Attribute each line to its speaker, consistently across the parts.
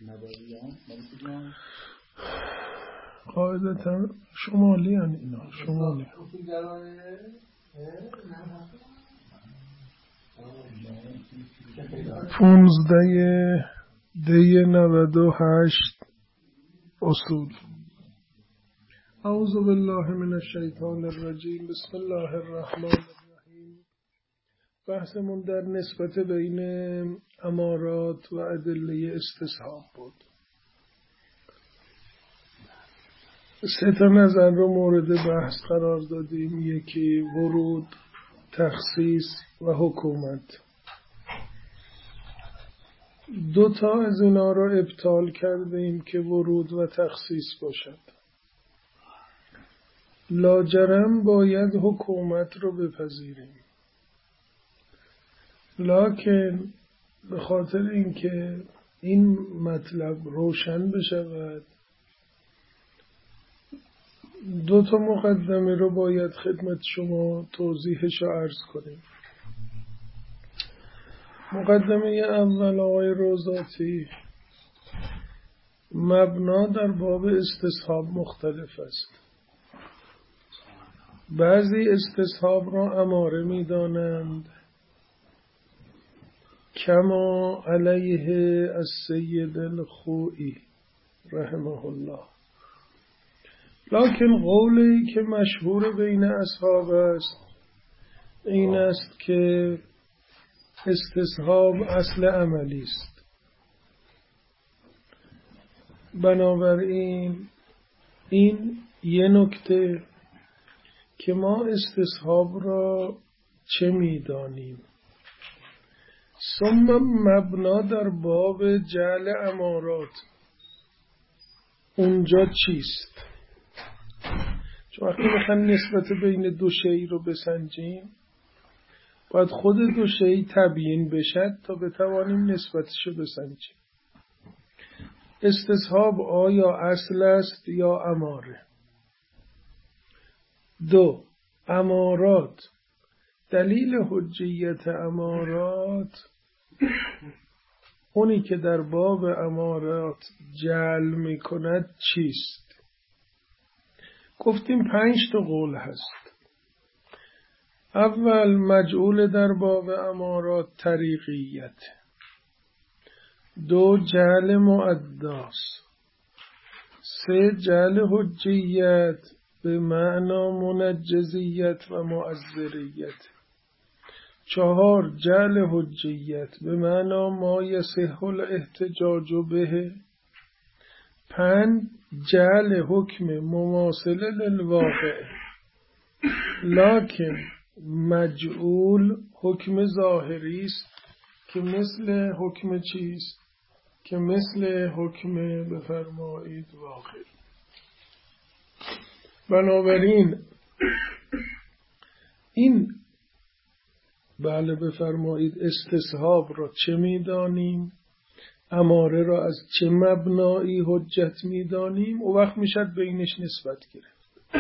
Speaker 1: قاعدتا شمالی یعنی اینا شمالی 15 دی 98 اصول. اعوذ بالله من الشیطان الرجیم. بسم الله الرحمن الرحیم. بحثمون در نسبت بین امارات و ادله استصحاب بود. 3 نظر رو مورد بحث قرار دادیم. یکی ورود، تخصیص و حکومت. 2 از اینا رو ابطال کردیم که ورود و تخصیص باشد. لاجرم باید حکومت رو بپذیریم، لکن به خاطر اینکه این مطلب روشن بشود 2 مقدمه رو باید خدمت شما توضیحش رو عرض کنیم. مقدمه اول آقای روزاتی، مبنا در باب استصحاب مختلف است. بعضی استصحاب را اماره می دانند کما علیه السید الخوئی رحمه الله، لکن قولی که مشهور بین اصحاب است این است که استصحاب اصل عملی است. بنابراین این یه نکته که ما استصحاب را چه می‌دانیم. ثم مبنا در باب جعل امارات اونجا چیست؟ چون وقتی میخوان نسبت بین 2 شیء رو بسنجیم باید خود 2 شیء تبیین بشد تا بتوانیم نسبتش رو بسنجیم. استصحاب آیا اصل است یا اماره؟ 2. امارات، دلیل حجیت امارات، اونی که در باب امارات جعل می کند چیست؟ گفتیم 5 قول هست. اول مجعول در باب امارات طریقیت. 2 جعل معداست. 3 جعل حجیت به معنی منجزیت و معذریت. 4 جعل حجیت به معنی ما یصح الاحتجاج به. 5 جعل حکم مماثل للواقع، لکن مجعول حکم ظاهری است که مثل حکم چیست؟ که مثل حکم بفرمایید واقعی. بنابراین این بله بفرمایید استصحاب را چه می‌دانیم؟ اماره را از چه مبنایی حجت می‌دانیم؟ و وقت میشد بینش نسبت گرفت.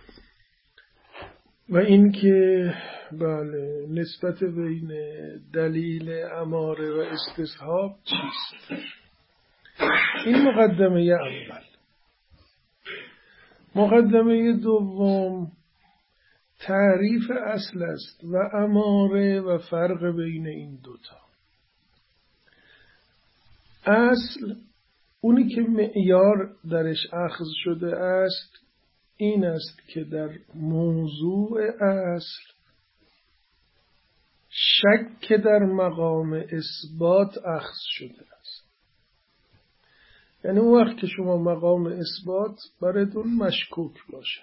Speaker 1: و این که بله نسبت بین دلیل اماره و استصحاب چیست؟ این مقدمه اول. مقدمه دوم تعریف اصل است و اماره و فرق بین این 2. اصل اونی که معیار درش اخذ شده است این است که در موضوع اصل شک در مقام اثبات اخذ شده است. یعنی اون وقت که شما مقام اثبات براتون مشکوک باشه،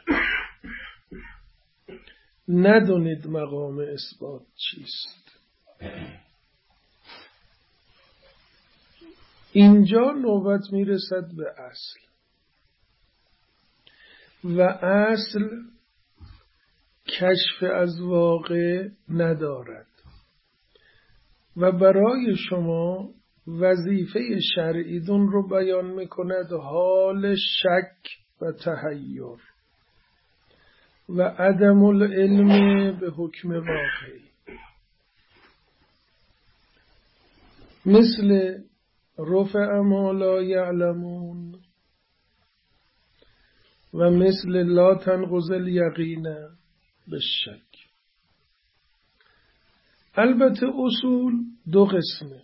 Speaker 1: ندونید مقام اثبات چیست، اینجا نوبت میرسد به اصل. و اصل کشف از واقع ندارد و برای شما وظیفه شرعیدون رو بیان میکند حال شک و تحیر و عدم العلم به حکم واقعی. مثل رفع ما لا یعلمون و مثل لا تنقض الیقین بالشک. البته اصول دو قسمه.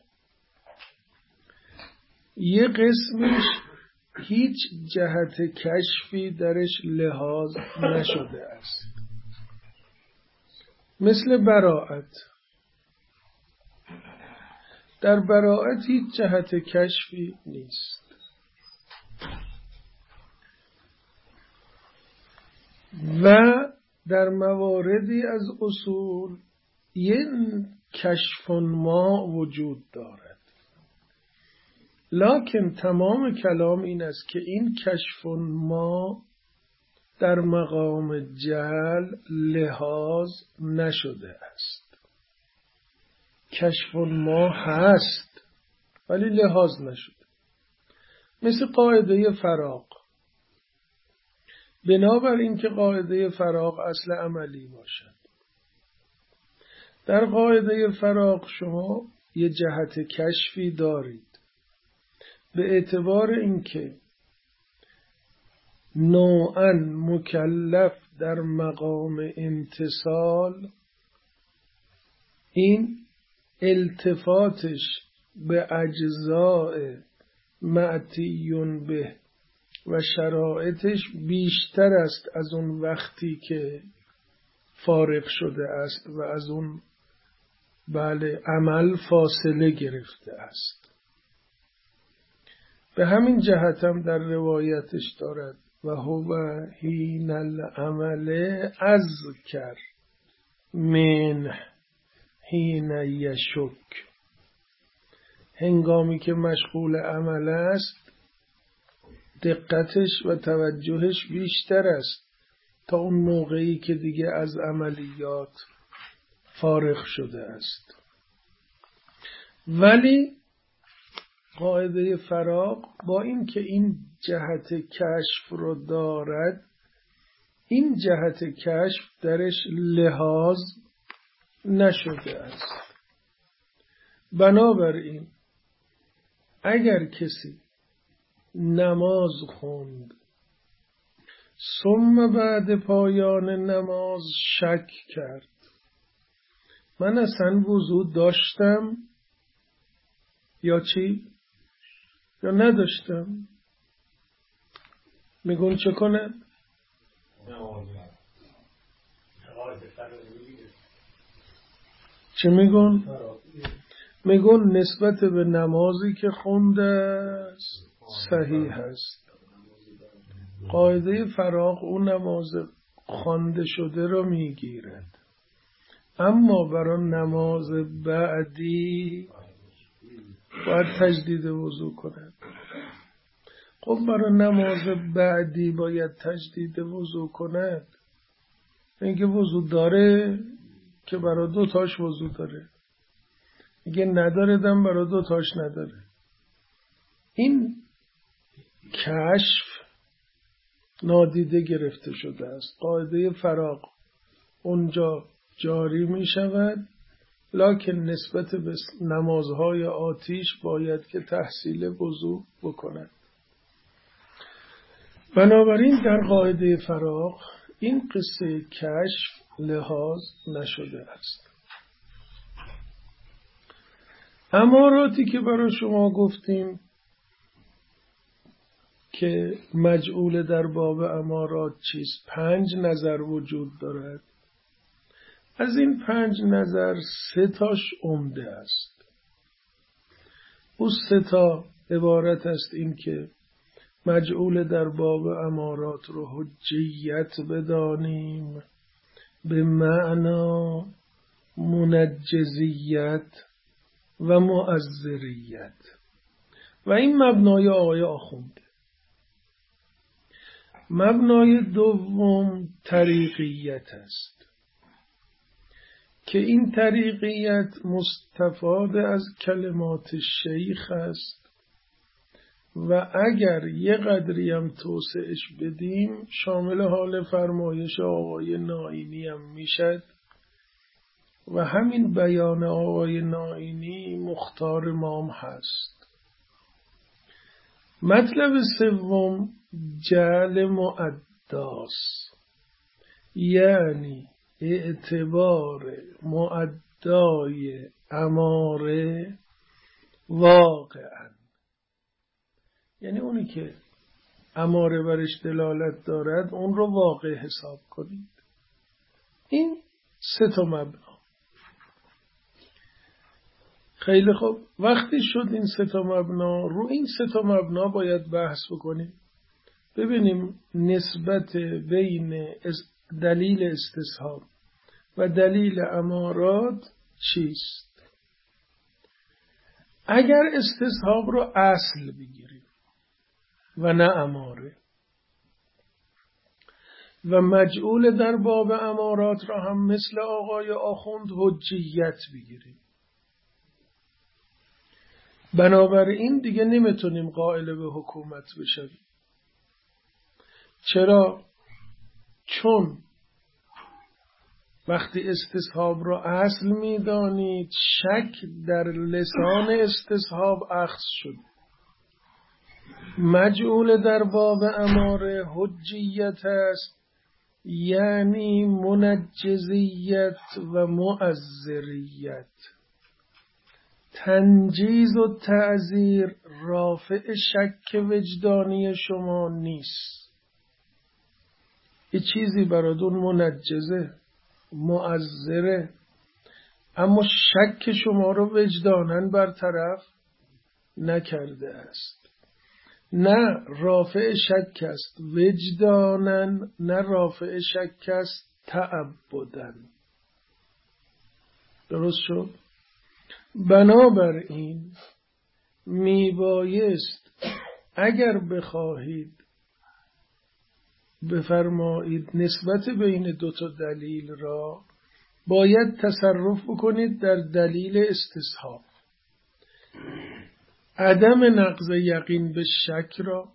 Speaker 1: یه قسمش هیچ جهت کشفی درش لحاظ نشده است، مثل براءت. در براءت هیچ جهت کشفی نیست. و در مواردی از اصول یه کشف ما وجود دارد، لکن تمام کلام این است که این کشف ما در مقام جعل لحاظ نشده است. کشف ما هست ولی لحاظ نشده، مثل قاعده فراغ. بنابراین که قاعده فراغ اصل عملی باشد، در قاعده فراغ شما یه جهت کشفی دارید به اعتبار اینکه نوعاً مکلف در مقام امتصال، این التفاتش به اجزاء معتیون به و شرایطش بیشتر است از اون وقتی که فارغ شده است و از اون عمل فاصله گرفته است. به همین جهت هم در روایتش دارد و هو حین العمل اذکر من حین یشک. هنگامی که مشغول عمل است دقتش و توجهش بیشتر است تا اون موقعی که دیگه از عملیات فارغ شده است. ولی قاعده فراغ با این که این جهت کشف رو دارد، این جهت کشف درش لحاظ نشده است. بنابراین اگر کسی نماز خوند ثم بعد پایان نماز شک کرد من اصلا وضو داشتم یا چی؟ یا نداشتم، میگون چه کنه؟ چه میگون؟ میگون نسبت به نمازی که خونده صحیح هست. قاعده فراغ اون نماز خوانده شده رو میگیرد، اما برای نماز بعدی باید تجدید وضو کند. خب برای نماز بعدی باید تجدید وضو کند، میگه وضو داره که برای دو تاش وضو داره، میگه نداره دم برای دو تاش نداره. این کشف نادیده گرفته شده است. قاعده فراغ اونجا جاری می شود، لکن نسبت به نمازهای آتیش باید که تحصیل وضو بکند. بنابراین در قاعده فراغ این قصه کشف لحاظ نشده است. اماراتی که برای شما گفتیم که مجعول در باب امارات چیست، 5 نظر وجود دارد. از این 5 نظر 3 تاش عمده است. او 3 تا عبارت است این که مجعول در باب امارات رو حجیت بدانیم به معنا منجزیت و معذریت، و این مبنای آقای آخونده. مبنای دوم طریقیت است که این طریقیت مستفاد از کلمات شیخ است و اگر یه قدری هم توسعش بدیم شامل حال فرمایش آقای نائینی هم میشد و همین بیان آقای نائینی مختار مام هست. مطلب سوم جعل معداست، یعنی اعتبار معدای اماره واقعا، یعنی اونی که اماره برش دلالت دارد اون رو واقع حساب کنید. این 3 مبنا. خیلی خوب، وقتی شد این 3 مبنا، رو این 3 مبنا باید بحث بکنیم، ببینیم نسبت بین دلیل استصحاب و دلیل امارات چیست. اگر استصحاب رو اصل بگیریم و نه اماره و مجعول در باب امارات را هم مثل آقای آخوند حجیت بگیریم، بنابراین دیگه نمیتونیم قائل به حکومت بشویم. چرا؟ چون وقتی استصحاب را اصل میدانید شک در لسان استصحاب اخذ شد. مجعول در باب اماره حجیت است، یعنی منجزیت و مؤذریت. تنجیز و تعذیر رافع شک وجدانی شما نیست. یه چیزی براتون منجزه، مؤذره، اما شک شما رو وجداناً برطرف نکرده است. نه رافع شک است وجداناً، نه رافع شک است تعبداً. درست شد؟ بنابراین میبایست اگر بخواهید بفرمایید نسبت بین 2 دلیل را، باید تصرف بکنید در دلیل استصحاب. عدم نقض یقین به شک را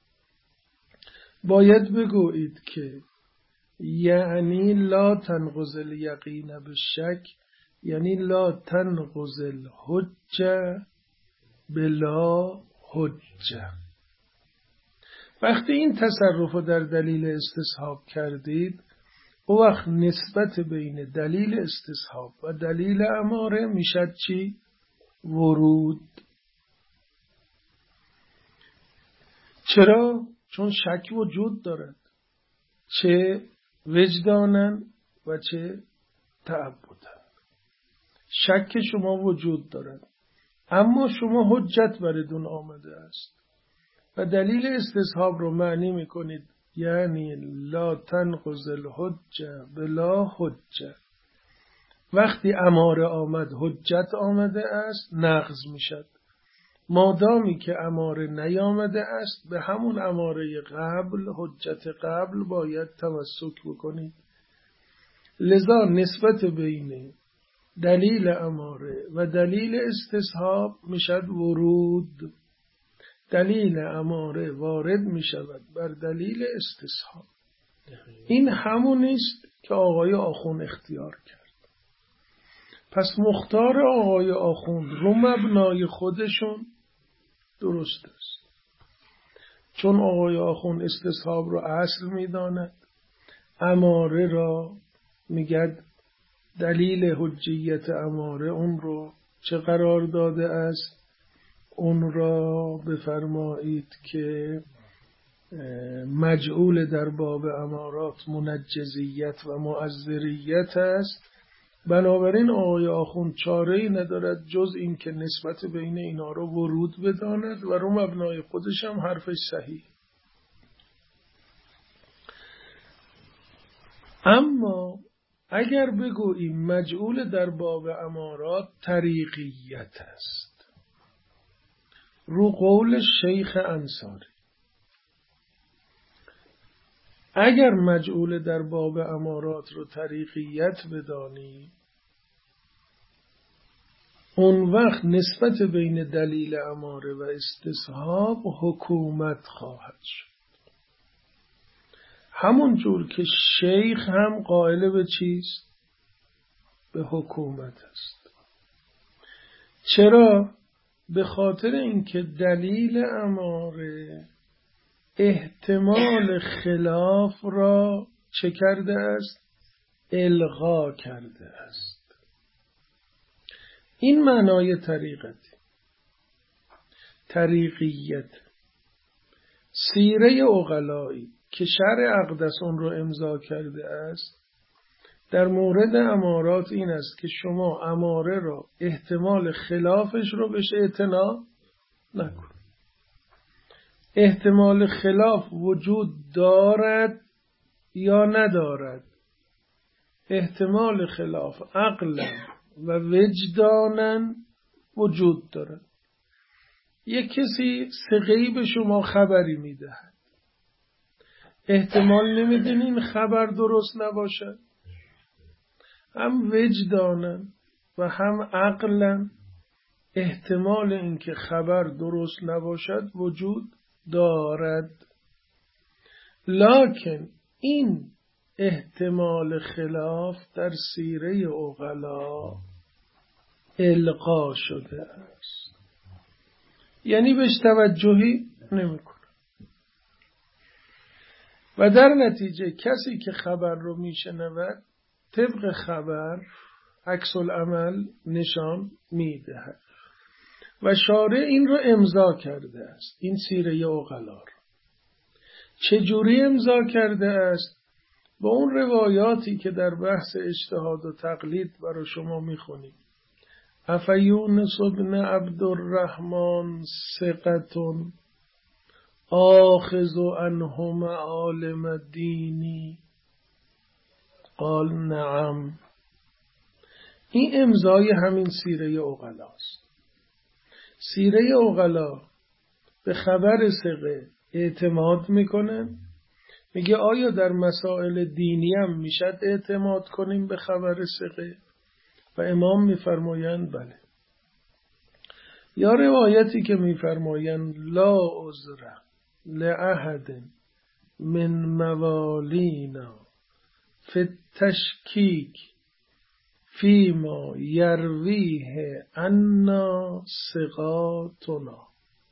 Speaker 1: باید بگویید که یعنی لا تنقض الیقین به شک، یعنی لا تنقض الحجه بلا حجه. وقتی این تصرف رو در دلیل استصحاب کردید، او وقت نسبت بین دلیل استصحاب و دلیل اماره میشد چی؟ ورود. چرا؟ چون شک وجود دارد، چه وجدانن و چه تعبدن. شک شما وجود دارد، اما شما حجت بردون آمده است و دلیل استصحاب رو معنی میکنید، یعنی لا تنقض الحجه بلا حجه. وقتی اماره آمد حجت آمده است نقض میشد. مادامی که اماره نیامده است به همون اماره قبل، حجت قبل باید تمسک بکنید. لذا نسبت بین دلیل اماره و دلیل استصحاب میشد ورود. دلیل اماره وارد می شود بر دلیل استصحاب. این همون است که آقای آخوند اختیار کرد. پس مختار آقای آخوند رو مبنای خودشون درست است، چون آقای آخوند استصحاب را اصل می داند، اماره را میگد دلیل حجیت اماره اون رو چه قرار داده است؟ اون را بفرمایید که مجعول در باب امارات منجزیت و مؤذریت است. بنابراین آقای آخوند چاره‌ای ندارد جز این که نسبت بین اینا رو ورود بداند و رو مبنای خودش هم حرفش صحیح. اما اگر بگوییم مجعول در باب امارات طریقیت است، رو قول شیخ انصاری، اگر مجعول در باب امارات رو طریقیت بدانی، اون وقت نسبت بین دلیل اماره و استصحاب حکومت خواهد شد. همون جور که شیخ هم قائل به چیست؟ به حکومت است. چرا؟ به خاطر اینکه دلیل اماره احتمال خلاف را چه کرده است؟ الغا کرده است. این معنای طریقیت. سیره عقلایی که شرع اقدس اون رو امضا کرده است در مورد امارات این است که شما اماره را احتمال خلافش رو بهش اعتنا نکن. احتمال خلاف وجود دارد یا ندارد؟ احتمال خلاف عقلا و وجدانا وجود دارد. یک کسی ثقه‌ای به شما خبری میدهد، احتمال نمیدونین خبر درست نباشد؟ هم وجدانا و هم عقلا احتمال اینکه خبر درست نباشد وجود دارد. لکن این احتمال خلاف در سیره عقلا القا شده است، یعنی بهش توجهی نمیکنه و در نتیجه کسی که خبر رو میشنود طبق خبر عکس العمل نشان میدهد و شارع این رو امضا کرده است. این سیره عقلا رو چجوری امضا کرده است؟ با اون روایاتی که در بحث اجتهاد و تقلید برای شما میخونیم. افیونس بن عبدالرحمن ثقة آخذ عنه معالم دینی قال نعم. این امضای همین سیره عقلا است. سیره عقلا به خبر ثقه اعتماد میکنه، میگه آیا در مسائل دینی هم میشد اعتماد کنیم به خبر ثقه؟ و امام میفرمایند بله. یا روایتی که میفرمایند لا عذر لأحد من موالینا فی التشکیک فیما یرویه عنا ثقاتنا.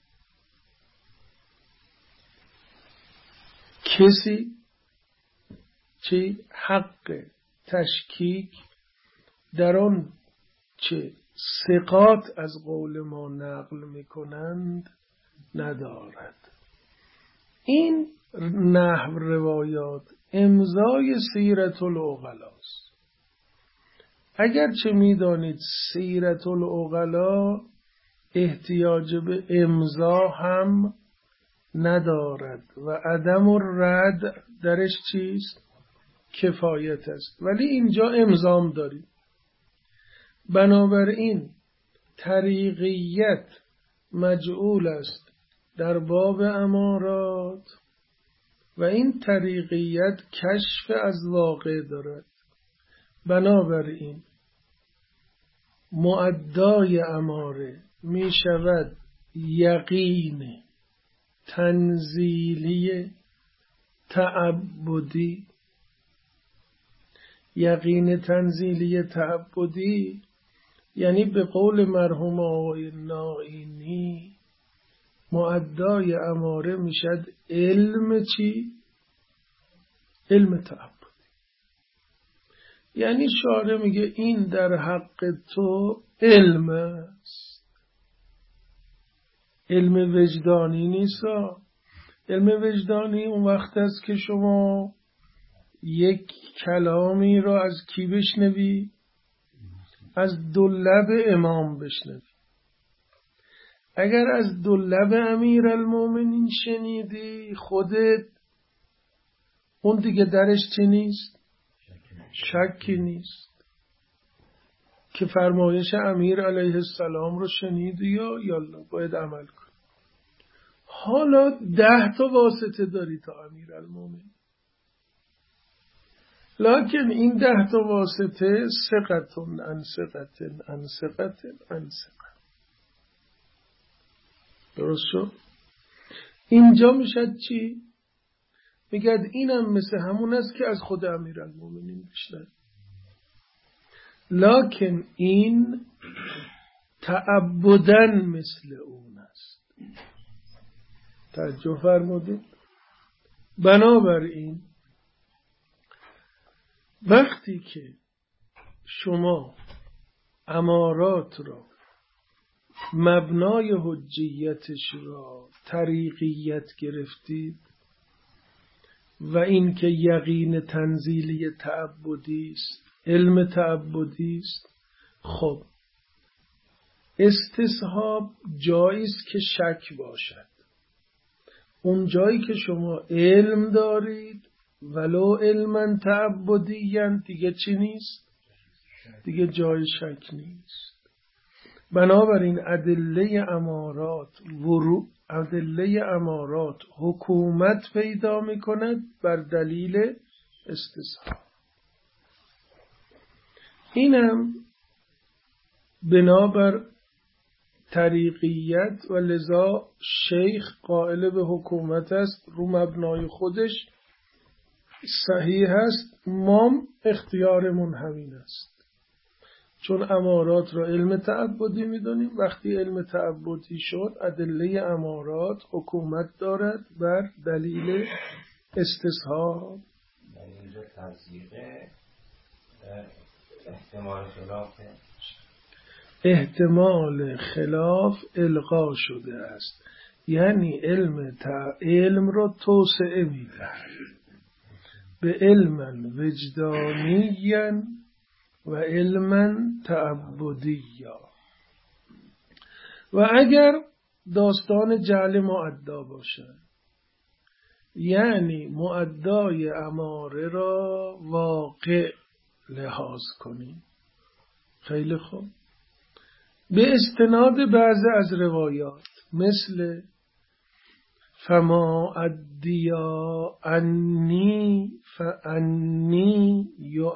Speaker 1: کسی چه حق تشکیک در آن چه ثقات از قول ما نقل میکنند ندارد. این نحو روایات امضای سیرة العقلاست. اگرچه میدانید سیرة العقلا احتیاج به امضا هم ندارد و عدم الرد درش چیست؟ کفایت است. ولی اینجا امضام داریم. بنابراین طریقیت مجعول است در باب امارات و این طریقیت کشف از واقع دارد. بنابراین مؤدای اماره می شود یقین تنزیلی تعبدی. یقین تنزیلی تعبدی یعنی به قول مرحوم آقای نائینی مؤدای اماره میشد علم چی؟ علم تعبدی. یعنی شارع میگه این در حق تو علم است، علم وجدانی نیست. علم وجدانی اون وقت است که شما یک کلامی را از کی بشنوی؟ از دو لب امام بشنوی. اگر از دو لب امیرالمومنین شنیدی خودت، اون دیگه درش چی نیست؟ شکی نیست که فرمایش امیر علیه السلام رو شنیدی یا یالا باید عمل کن. حالا 10 تا واسطه داری تا امیرالمومنین، لکن این 10 تا واسطه ثقتون عن ثقتن عن ثقتن عن ثقه. درست شد؟ اینجا میشد چی؟ میگد اینم مثل همون است که از خود امیرالمومنین بشنوید. لکن این تعبدن مثل اون است. توجه فرمودید؟ بنابراین وقتی که شما امارات را مبنای حجیتش را طریقیت گرفتید و این که یقین تنزیلی تعبدی است، علم تعبدی است، خب استصحاب جایی است که شک باشد. اون جایی که شما علم دارید ولو علما تعبدیاً دیگه چی نیست؟ دیگه جای شک نیست. بنابراین ادله امارات حکومت پیدا می کند بر دلیل استصحاب. اینم بنابر طریقیت و لذا شیخ قائل به حکومت است رو مبنای خودش صحیح است. مام اختیارمون همین است، چون امارات را علم تعبدی می‌دونیم. وقتی علم تعبدی شد ادله امارات حکومت دارد بر دلیل استصحاب.
Speaker 2: دلیل تصدیق
Speaker 1: احتمال خلاف الغا شده است، یعنی علم را توسعه می‌دهد به علم وجدانیًا و علما تعبدیا. و اگر داستان جعل معدا باشد، یعنی معدای اماره را واقع لحاظ کنیم، خیلی خوب، به استناد بعض از روایات مثل فما ادیا انی فانی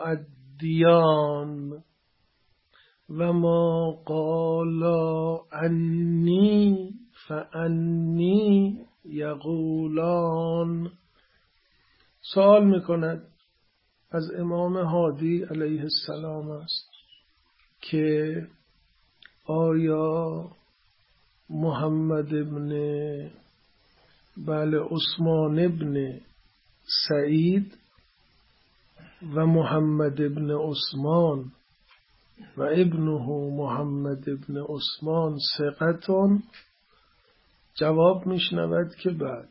Speaker 1: یؤدیان و ما قالا انی فانی یقولان. سوال میکند از امام هادی علیه السلام است که آیا محمد عثمان ابن سعید و محمد ابن عثمان و ابنه محمد ابن عثمان ثقتون؟ جواب میشنود که بعد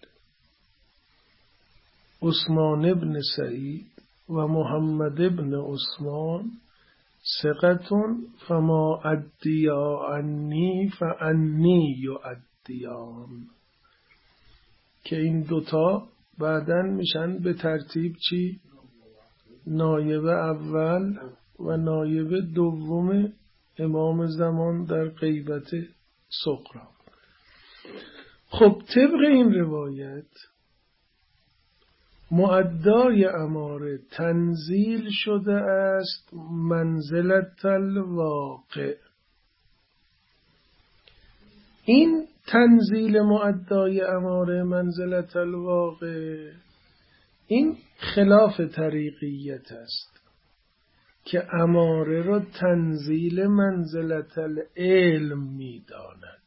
Speaker 1: عثمان ابن سعید و محمد ابن عثمان ثقتون فما ادیا عنی فانی یؤدیان، که این دوتا بعدن میشن به ترتیب چی؟ نایب اول و نایب دوم امام زمان در غیبت صغرا. خب طبق این روایت معدای اماره تنزیل شده است منزلت الواقع. این تنزیل معدای اماره منزلت الواقع این خلاف طریقیت است که اماره را تنزیل منزلت العلم می داند.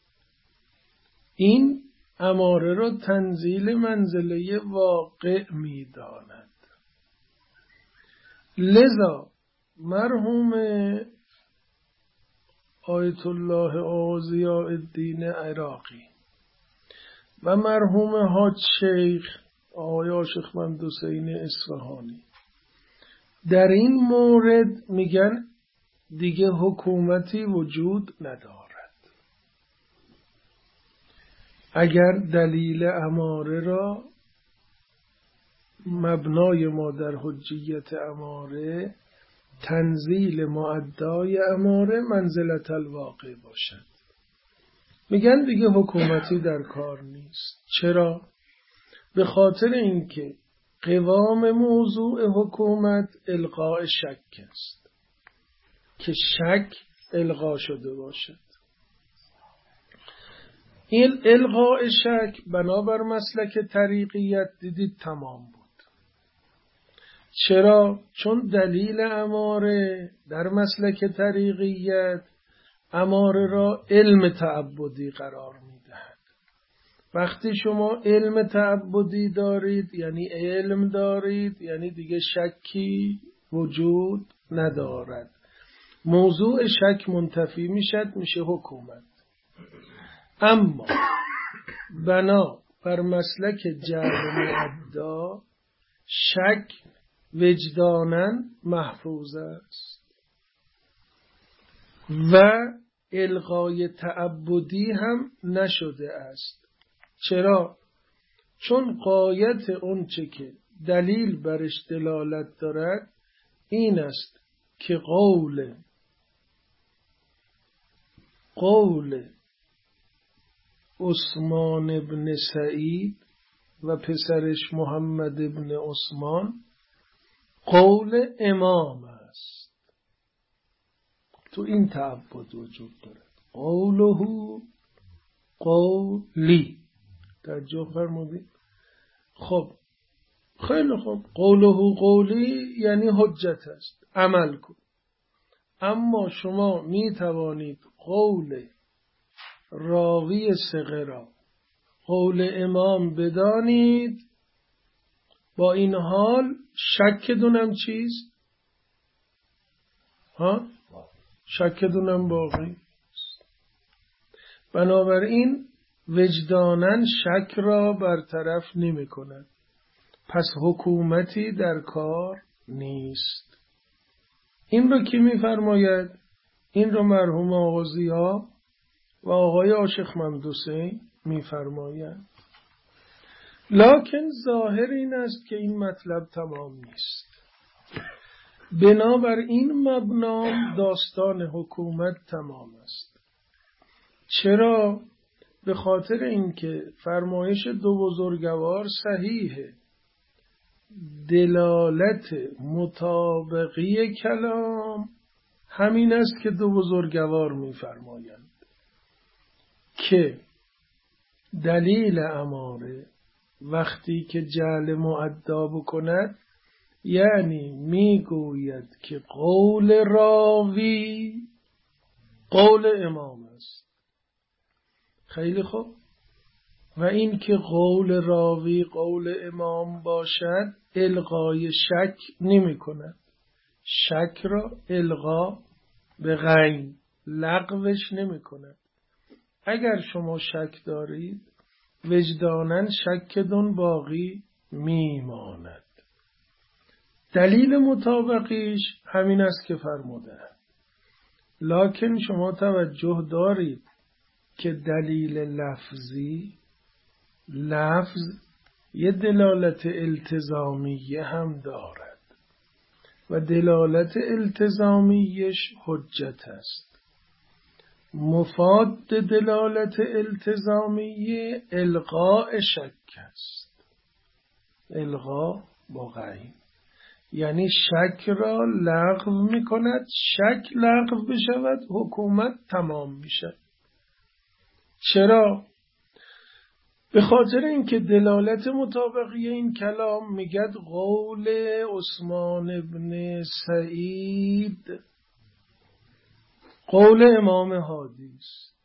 Speaker 1: این اماره را تنزیل منزله واقع می داند. لذا مرحوم آیت الله ضیاء الدین عراقی و مرحوم حاج شیخ آقای عاشقمند حسین اصفهانی در این مورد میگن دیگه حکومتی وجود ندارد. اگر دلیل اماره را مبنای ما در حجیت اماره تنزیل معدای اماره منزلت الواقع باشد، میگن دیگه حکومتی در کار نیست. چرا؟ به خاطر اینکه قوام موضوع حکومت الغاء شک است، که شک الغا شده باشد. این الغاء شک بنابر مسلک طریقیت دیدید تمام بود. چرا؟ چون دلیل اماره در مسلک طریقیت اماره را علم تعبدی قرار میدهد. وقتی شما علم تعبدی دارید یعنی علم دارید، یعنی دیگه شکی وجود ندارد. موضوع شک منتفی میشه حکومت. اما بنا بر مسلک جعل معدا شک وجداناً محفوظ است و الغای تعبدی هم نشده است. چرا؟ چون غایت اون چه که دلیل برش دلالت دارد این است که قول عثمان بن سعید و پسرش محمد بن عثمان قول امام است. تو این تعبد وجود دارد. قوله قولی. توجه فرمودید؟ خب خیلی خوب، قوله قولی یعنی حجت است، عمل کن. اما شما می توانید قول راوی ثقه را قول امام بدانید، با این حال شک دونم چیست؟ شک دونم باقی. بنابراین وجداناً شک را برطرف نمی کند. پس حکومتی در کار نیست. این رو کی می فرماید؟ این رو مرحوم آقا ضیا و آقای عاشق ممدوحی می فرماید. لکن ظاهر این است که این مطلب تمام نیست. بنابر این مبنا داستان حکومت تمام است. چرا؟ به خاطر اینکه فرمایش دو بزرگوار صحیحه. دلالت مطابقی کلام همین است که دو بزرگوار می‌فرمایند که دلیل اماره وقتی که جعل معدا بکند یعنی میگوید که قول راوی قول امام است. خیلی خوب. و این که قول راوی قول امام باشد الغای شک نمی کند. شک را الغا به غین لغوش نمی کند. اگر شما شک دارید وجداناً شکتون باقی میماند. دلیل مطابقیش همین است که فرموده. لکن شما توجه دارید که دلیل لفظ یه دلالت التزامیه هم دارد و دلالت التزامیش حجت است. مفاد دلالت التزامیه الغاء شک است. الغاء با غین یعنی شک را لغو می کند. شک لغو بشود حکومت تمام میشه. چرا؟ به خاطر اینکه دلالت مطابقی این کلام میگد قول عثمان ابن سعید قول امام هادی است.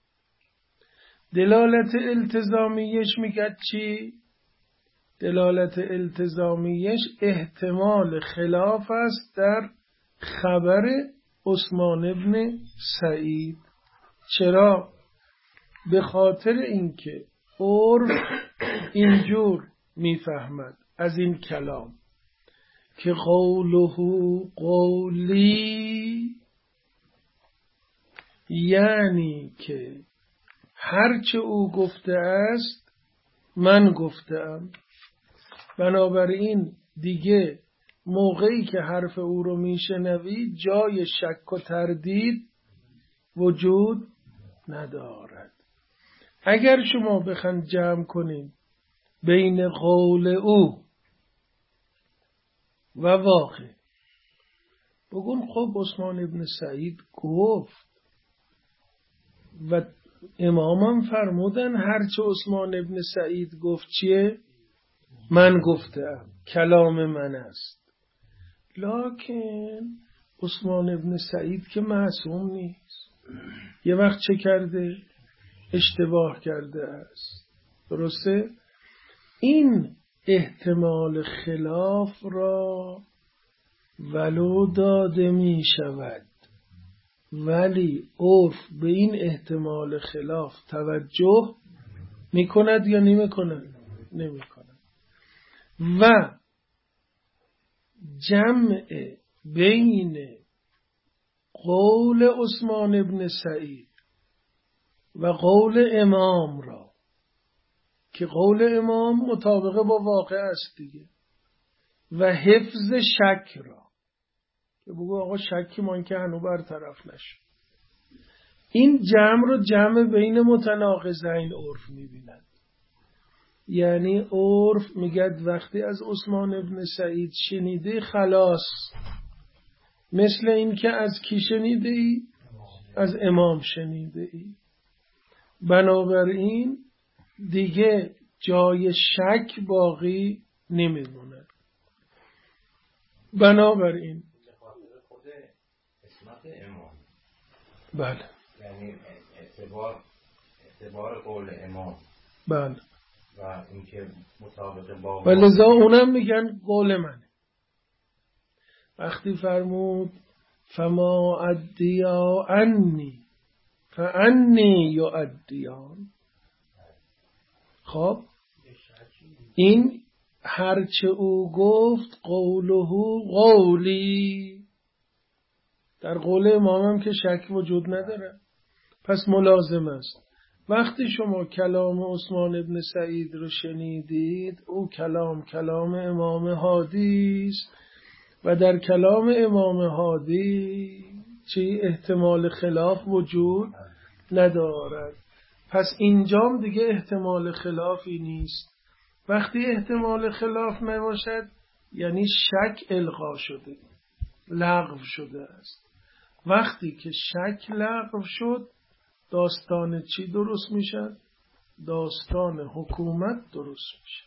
Speaker 1: دلالت التزامیش میگد چی؟ دلالت التزامیش احتمال خلاف است در خبر عثمان ابن سعید. چرا؟ به خاطر اینکه عرف اینجور میفهمد از این کلام که قوله قولی یعنی که هرچه او گفته است من گفتم. بنابراین دیگه موقعی که حرف او رو میشنوی جای شک و تردید وجود ندارد. اگر شما بخواید جمع کنید بین قول او و واقع بگون خب عثمان ابن سعید گفت و امامم فرمودن هرچه عثمان ابن سعید گفت چیه؟ من گفتم، کلام من است. لکن عثمان ابن سعید که معصوم نیست. یه وقت چه کرده؟ اشتباه کرده است. درسته؟ این احتمال خلاف را ولو داده می شود، ولی عرف به این احتمال خلاف توجه می کند یا نمی کند؟ نمی کند. و جمع بین قول عثمان ابن سعید و قول امام را، که قول امام مطابقه با واقع است دیگه، و حفظ شک را، که بگو آقا شکی من که هنو برطرف نشد، این جمع رو جمع بین متناقضین عرف می‌بیند. یعنی عرف میگه وقتی از عثمان ابن سعید شنیده خلاص، مثل این که از کی شنیده ای؟ از امام شنیده ای. بنابراین دیگه جای شک باقی نمیمونه. بنابراین
Speaker 2: خود اسمت امام،
Speaker 1: بله،
Speaker 2: یعنی اعتبار قول امام،
Speaker 1: بله،
Speaker 2: و اینکه مطابق با
Speaker 1: و لذا اونم میگن قول منه. وقتی فرمود فما ادیا انی فانی یؤدیان، خب این هرچه او گفت قوله قولی، در قول امامم که شک وجود نداره، پس ملازم است. وقتی شما کلام عثمان ابن سعید رو شنیدید، او کلام امام هادی است و در کلام امام هادی چی احتمال خلاف وجود ندارد. پس اینجام دیگه احتمال خلافی نیست. وقتی احتمال خلاف نباشد یعنی شک الغا شده، لغو شده است. وقتی که شک لغو شد داستان چی درست میشد؟ داستان حکومت درست میشه.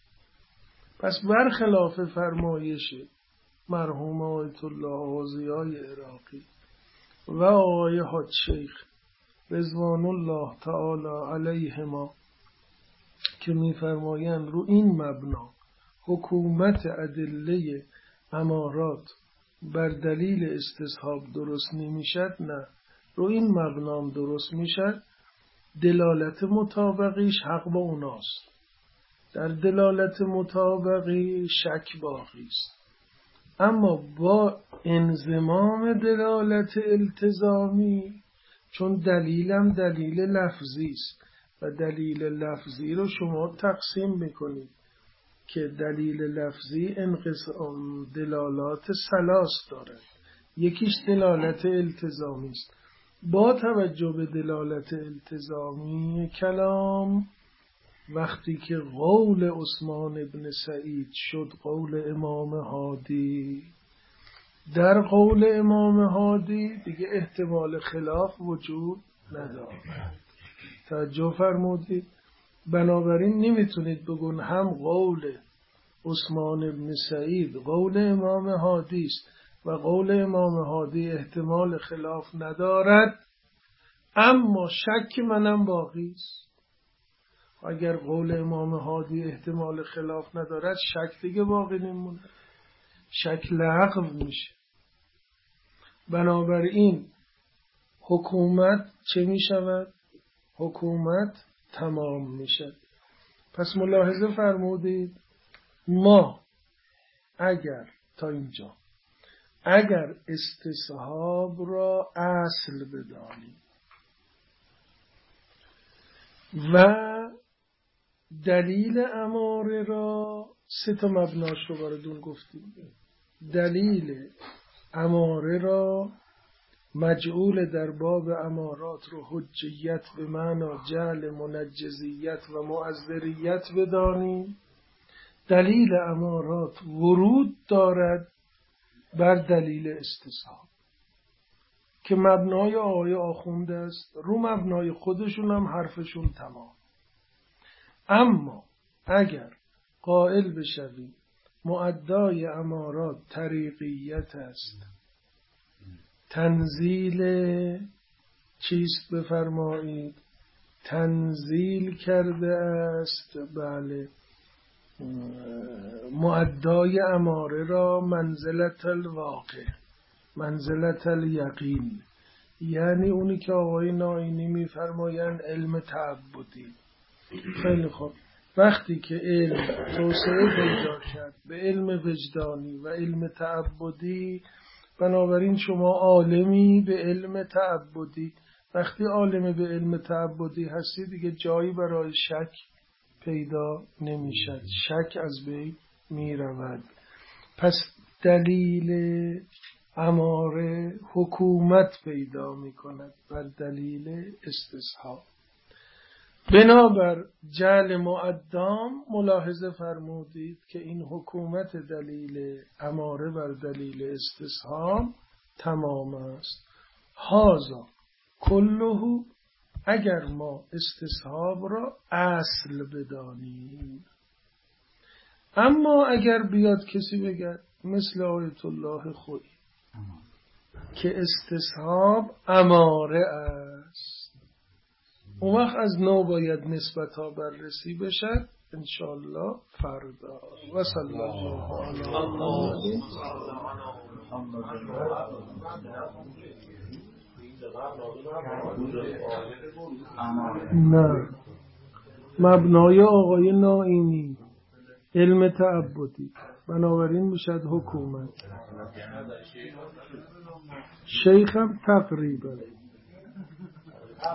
Speaker 1: پس برخلاف فرمایش مرحوم آیت الله آذیای عراقی و آقای حاج شیخ رضوان الله تعالی علیهما که میفرمایند رو این مبنا حکومت ادله امارات بر دلیل استصحاب درست نمیشد، نه، رو این مبنام درست میشد. دلالت مطابقیش حق با اوناست، در دلالت مطابقی شک باقی است. اما با انضمام دلالت التزامی، چون دلیلم دلیل لفظی است و دلیل لفظی رو شما تقسیم میکنید که دلیل لفظی انقسام دلالات ثلاث دارد، یکیش دلالت التزامی است. با توجه به دلالت التزامی کلام، وقتی که قول عثمان ابن سعید شد قول امام هادی، در قول امام هادی دیگه احتمال خلاف وجود ندارد. توجه فرمودید؟ بنابراین نمیتونید بگون هم قول عثمان ابن سعید قول امام هادی است و قول امام هادی احتمال خلاف ندارد اما شک منم باقی است. اگر قول امام هادی احتمال خلاف ندارد شک دیگه باقی نمونه، شک لغو میشه. بنابراین حکومت چه میشود؟ حکومت تمام میشد. پس ملاحظه فرمودید ما اگر تا اینجا اگر استصحاب را اصل بدانیم و دلیل اماره را 3 مبناش رو براتون گفتیم. دلیل اماره را مجعول در باب امارات رو حجیت به معنی جعل منجزیت و معذریت بدانیم. دلیل امارات ورود دارد بر دلیل استصحاب که مبنای آقای آخونده است، رو مبنای خودشون هم حرفشون تمام. اما اگر قائل بشویم مؤدای امارات طریقیت است، تنزیل چیست بفرمایید؟ تنزیل کرده است بله مؤدای اماره را منزلت الواقع، منزلت الیقین، یعنی اونی که آقای نائینی میفرمایند علم تعبدی. خیلی خوب، وقتی که علم توسعه پیدا کرد به علم وجدانی و علم تعبدی، بنابراین شما عالمی به علم تعبدی، وقتی عالم به علم تعبدی هستی دیگه جایی برای شک پیدا نمیشد، شک از بین می رود. پس دلیل اماره حکومت پیدا می کند بر دلیل استصحاب. بنابر جعل معدام ملاحظه فرمودید که این حکومت دلیل اماره بر دلیل استصحاب تمام است. هازا کلهو، اگر ما استصحاب را اصل بدانیم. اما اگر بیاد کسی بگه مثل آیت الله خویی که استصحاب اماره است، اون وقت از نو باید نسبت ها بررسی بشد انشاءالله فردا. و صلی الله علی نه، مبنای آقای نائینی علم تعبدی، بنابراین میشد حکومت. شیخم تقریبا